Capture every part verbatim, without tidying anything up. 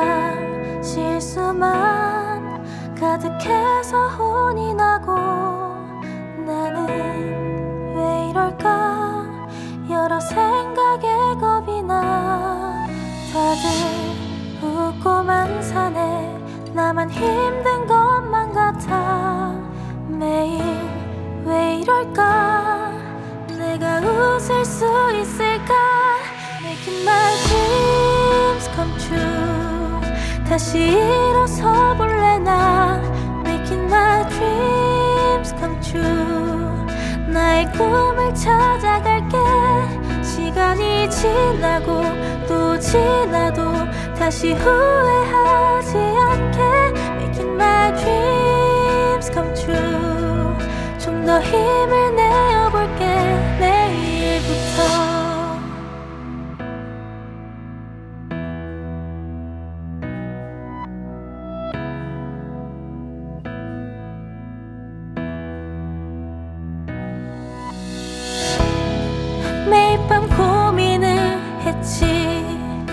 참 실수만 가득해서 혼이 나고 나는 왜 이럴까 여러 생각에 겁이 나. 다들 웃고만 사네 나만 힘든 것만 같아. 매일 왜 이럴까 내가 웃을 수 있을까. Making my dreams come true. 다시 일어서 볼래 나. Making my dreams come true. 나의 꿈을 찾아갈게. 시간이 지나고 또 지나도 다시 후회하지 않게. Making my dreams come true. 좀 더 힘을 내어볼게 내일부터. 매일 밤 고민을 했지.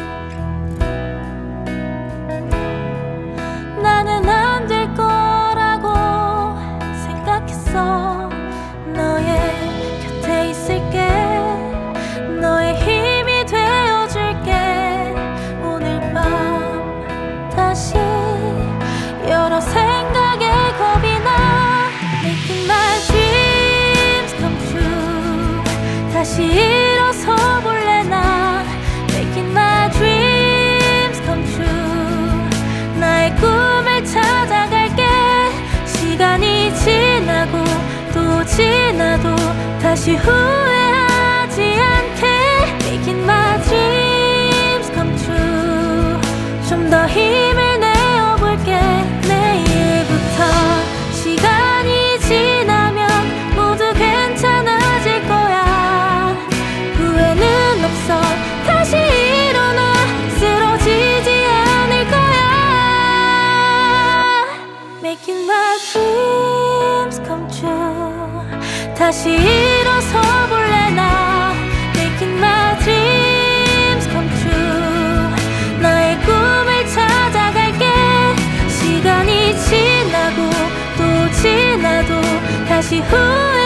나는 안 될 거라고 생각했어. 너의 곁에 있을게. 너의 힘이 되어줄게. 오늘 밤 다시 여러 생각에 겁이 나. Making my dreams come true. 다시 일어서 볼래 나. Making my dreams come true. 나의 꿈을 찾아갈게. 시간이 지나고 또 지나도 다시 후회하지 않게. Making my dreams come true. 좀 더 힘을 내어볼게 내일부터. 시간이 지나면 모두 괜찮아질 거야. 후회는 없어. 다시 일어나 쓰러지지 않을 거야. Making my dreams come true. 다시 일어서 볼래 나. Making my dreams come true. 나의 꿈을 찾아갈게. 시간이 지나고 또 지나도 다시 후회